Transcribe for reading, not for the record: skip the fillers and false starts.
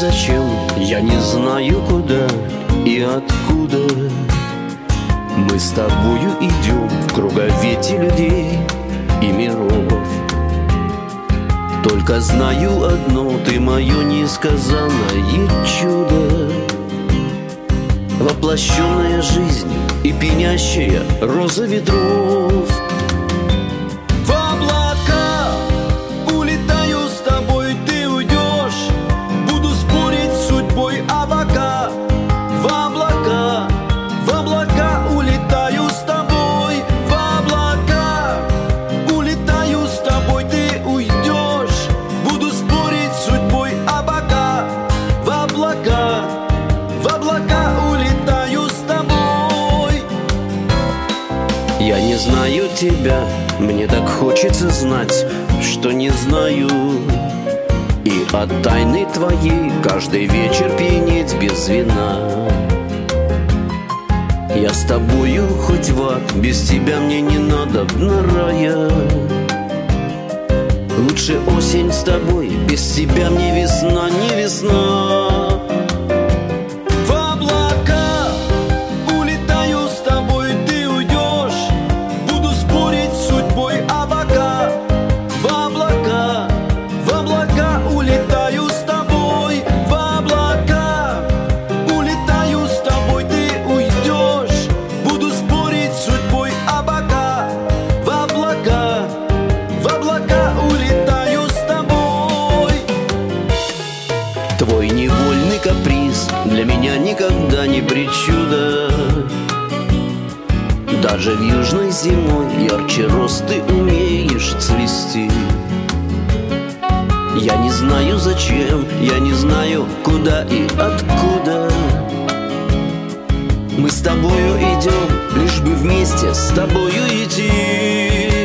зачем, я не знаю куда и откуда. Мы с тобою идем в круговете людей и миров. Только знаю одно, ты мое несказанное чудо, воплощенная жизнь и пенящая роза ветров. В облака улетаю с тобой, ты уйдешь, буду спорить с судьбой о бока. В облака улетаю с тобой, в облака улетаю с тобой, ты уйдешь, буду спорить с судьбой о бока. В облака улетаю с тобой. Я не знаю тебя, мне так хочется знать, что не знаю. И от тайны твоей каждый вечер пьянеть без вина. Я с тобою хоть в ад, без тебя мне не надобно рая. Лучше осень с тобой, без тебя мне весна не весна. В облака улетаю с тобой, ты уйдешь, буду спорить с судьбой о бока. В облака улетаю с тобой, в облака улетаю с тобой, ты уйдешь, буду спорить с судьбой о бока. В облака улетаю с тобой. Твой невольный каприз для меня никогда не причуда. Даже в южной зимой ярче роз ты умеешь цвести. Я не знаю зачем, я не знаю куда и откуда. Мы с тобою идем, лишь бы вместе с тобою идти.